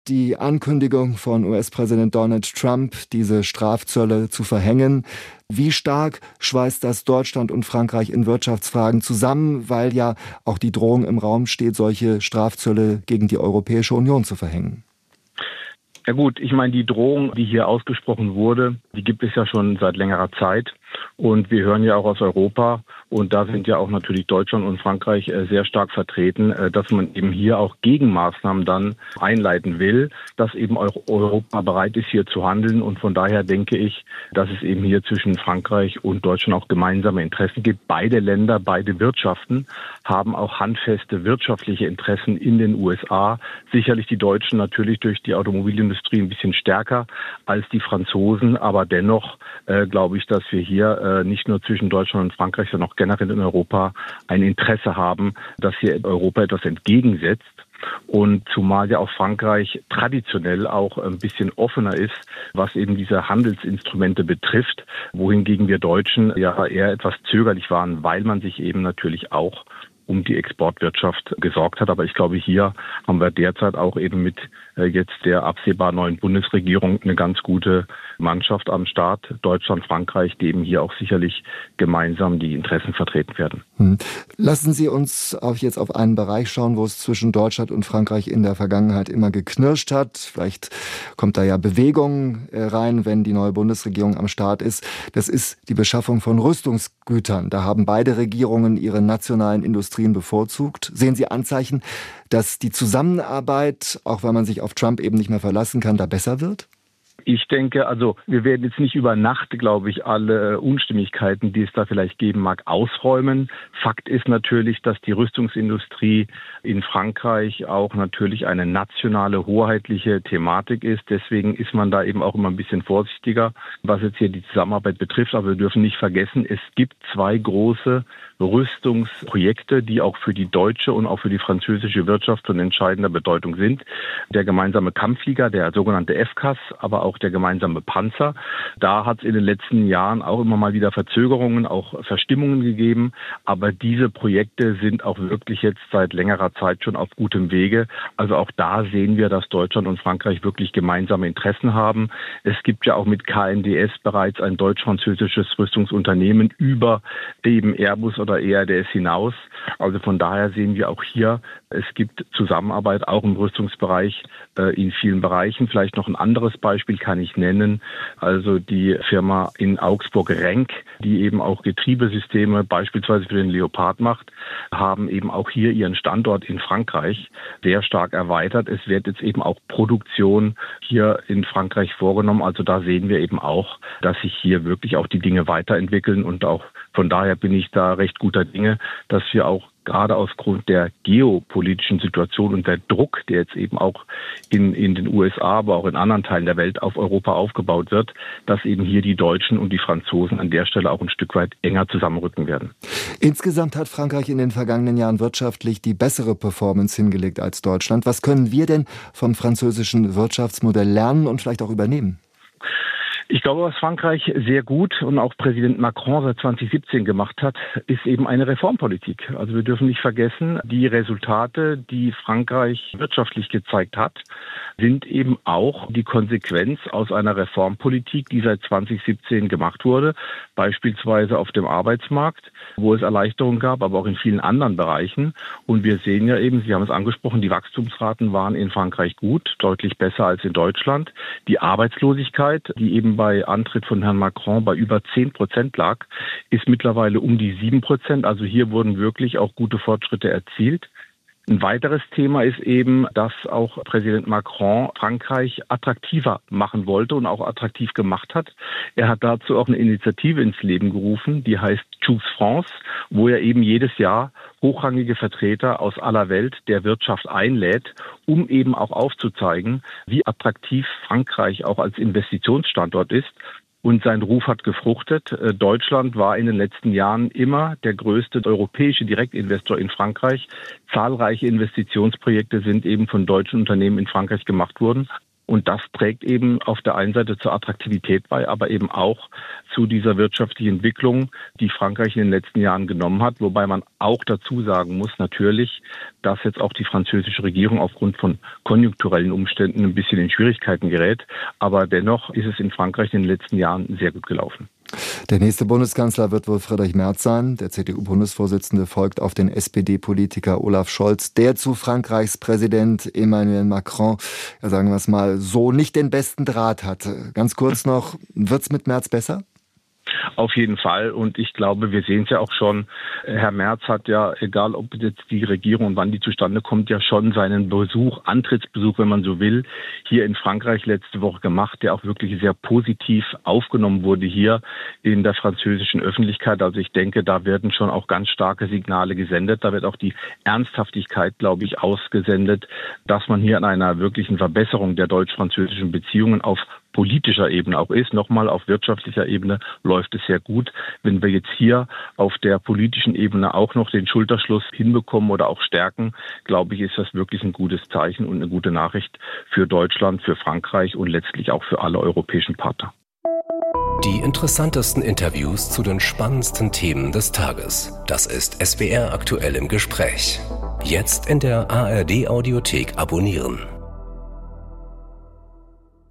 die Ankündigung von US-Präsident Donald Trump, diese Strafzölle zu verhängen. Wie stark schweißt das Deutschland und Frankreich in Wirtschaftsfragen zusammen, weil ja auch die Drohung im Raum steht, solche Strafzölle gegen die Europäische Union zu verhängen? Ja gut, ich meine, die Drohung, die hier ausgesprochen wurde, die gibt es ja schon seit längerer Zeit. Und wir hören ja auch aus Europa, und da sind ja auch natürlich Deutschland und Frankreich sehr stark vertreten, dass man eben hier auch Gegenmaßnahmen dann einleiten will, dass eben Europa bereit ist, hier zu handeln. Und von daher denke ich, dass es eben hier zwischen Frankreich und Deutschland auch gemeinsame Interessen gibt. Beide Länder, beide Wirtschaften haben auch handfeste wirtschaftliche Interessen in den USA. Sicherlich die Deutschen natürlich durch die Automobilindustrie ein bisschen stärker als die Franzosen. Aber dennoch glaube ich, dass wir hier nicht nur zwischen Deutschland und Frankreich, sondern auch generell in Europa ein Interesse haben, dass hier Europa etwas entgegensetzt. Und zumal ja auch Frankreich traditionell auch ein bisschen offener ist, was eben diese Handelsinstrumente betrifft, wohingegen wir Deutschen ja eher etwas zögerlich waren, weil man sich eben natürlich auch um die Exportwirtschaft gesorgt hat. Aber ich glaube, hier haben wir derzeit auch eben mit jetzt der absehbar neuen Bundesregierung eine ganz gute Mannschaft am Start, Deutschland, Frankreich, die eben hier auch sicherlich gemeinsam die Interessen vertreten werden. Lassen Sie uns auch jetzt auf einen Bereich schauen, wo es zwischen Deutschland und Frankreich in der Vergangenheit immer geknirscht hat. Vielleicht kommt da ja Bewegung rein, wenn die neue Bundesregierung am Start ist. Das ist die Beschaffung von Rüstungsgütern. Da haben beide Regierungen ihre nationalen Industrien bevorzugt. Sehen Sie Anzeichen, dass die Zusammenarbeit, auch wenn man sich auf Trump eben nicht mehr verlassen kann, da besser wird? Ich denke, also wir werden jetzt nicht über Nacht, glaube ich, alle Unstimmigkeiten, die es da vielleicht geben mag, ausräumen. Fakt ist natürlich, dass die Rüstungsindustrie in Frankreich auch natürlich eine nationale, hoheitliche Thematik ist. Deswegen ist man da eben auch immer ein bisschen vorsichtiger, was jetzt hier die Zusammenarbeit betrifft. Aber wir dürfen nicht vergessen, es gibt zwei große Rüstungsprojekte, die auch für die deutsche und auch für die französische Wirtschaft von entscheidender Bedeutung sind. Der gemeinsame Kampfflieger, der sogenannte FCAS, aber auch der gemeinsame Panzer. Da hat es in den letzten Jahren auch immer mal wieder Verzögerungen, auch Verstimmungen gegeben. Aber diese Projekte sind auch wirklich jetzt seit längerer Zeit schon auf gutem Wege. Also auch da sehen wir, dass Deutschland und Frankreich wirklich gemeinsame Interessen haben. Es gibt ja auch mit KNDS bereits ein deutsch-französisches Rüstungsunternehmen über eben Airbus oder EADS hinaus. Also von daher sehen wir auch hier, es gibt Zusammenarbeit auch im Rüstungsbereich in vielen Bereichen. Vielleicht noch ein anderes Beispiel kann ich nennen. Also die Firma in Augsburg Renk, die eben auch Getriebesysteme beispielsweise für den Leopard macht, haben eben auch hier ihren Standort in Frankreich sehr stark erweitert. Es wird jetzt eben auch Produktion hier in Frankreich vorgenommen. Also da sehen wir eben auch, dass sich hier wirklich auch die Dinge weiterentwickeln, und auch von daher bin ich da recht guter Dinge, dass wir auch gerade aufgrund der geopolitischen Situation und der Druck, der jetzt eben auch in den USA, aber auch in anderen Teilen der Welt auf Europa aufgebaut wird, dass eben hier die Deutschen und die Franzosen an der Stelle auch ein Stück weit enger zusammenrücken werden. Insgesamt hat Frankreich in den vergangenen Jahren wirtschaftlich die bessere Performance hingelegt als Deutschland. Was können wir denn vom französischen Wirtschaftsmodell lernen und vielleicht auch übernehmen? Ich glaube, was Frankreich sehr gut und auch Präsident Macron seit 2017 gemacht hat, ist eben eine Reformpolitik. Also wir dürfen nicht vergessen, die Resultate, die Frankreich wirtschaftlich gezeigt hat, sind eben auch die Konsequenz aus einer Reformpolitik, die seit 2017 gemacht wurde, beispielsweise auf dem Arbeitsmarkt, wo es Erleichterungen gab, aber auch in vielen anderen Bereichen. Und wir sehen ja eben, Sie haben es angesprochen, die Wachstumsraten waren in Frankreich gut, deutlich besser als in Deutschland. Die Arbeitslosigkeit, die eben bei Antritt von Herrn Macron bei über 10% lag, ist mittlerweile um die 7%. Also hier wurden wirklich auch gute Fortschritte erzielt. Ein weiteres Thema ist eben, dass auch Präsident Macron Frankreich attraktiver machen wollte und auch attraktiv gemacht hat. Er hat dazu auch eine Initiative ins Leben gerufen, die heißt Choose France, wo er eben jedes Jahr hochrangige Vertreter aus aller Welt der Wirtschaft einlädt, um eben auch aufzuzeigen, wie attraktiv Frankreich auch als Investitionsstandort ist. Und sein Ruf hat gefruchtet. Deutschland war in den letzten Jahren immer der größte europäische Direktinvestor in Frankreich. Zahlreiche Investitionsprojekte sind eben von deutschen Unternehmen in Frankreich gemacht worden. Und das trägt eben auf der einen Seite zur Attraktivität bei, aber eben auch zu dieser wirtschaftlichen Entwicklung, die Frankreich in den letzten Jahren genommen hat. Wobei man auch dazu sagen muss, natürlich, dass jetzt auch die französische Regierung aufgrund von konjunkturellen Umständen ein bisschen in Schwierigkeiten gerät. Aber dennoch ist es in Frankreich in den letzten Jahren sehr gut gelaufen. Der nächste Bundeskanzler wird wohl Friedrich Merz sein. Der CDU-Bundesvorsitzende folgt auf den SPD-Politiker Olaf Scholz, der zu Frankreichs Präsident Emmanuel Macron, ja, sagen wir es mal, so nicht den besten Draht hatte. Ganz kurz noch, wird's mit Merz besser? Auf jeden Fall. Und ich glaube, wir sehen es ja auch schon. Herr Merz hat ja, egal ob jetzt die Regierung und wann die zustande kommt, ja schon seinen Antrittsbesuch, wenn man so will, hier in Frankreich letzte Woche gemacht, der auch wirklich sehr positiv aufgenommen wurde hier in der französischen Öffentlichkeit. Also ich denke, da werden schon auch ganz starke Signale gesendet. Da wird auch die Ernsthaftigkeit, glaube ich, ausgesendet, dass man hier an einer wirklichen Verbesserung der deutsch-französischen Beziehungen auf politischer Ebene auch ist. Nochmal, auf wirtschaftlicher Ebene läuft es sehr gut. Wenn wir jetzt hier auf der politischen Ebene auch noch den Schulterschluss hinbekommen oder auch stärken, glaube ich, ist das wirklich ein gutes Zeichen und eine gute Nachricht für Deutschland, für Frankreich und letztlich auch für alle europäischen Partner. Die interessantesten Interviews zu den spannendsten Themen des Tages. Das ist SWR aktuell im Gespräch. Jetzt in der ARD Audiothek abonnieren.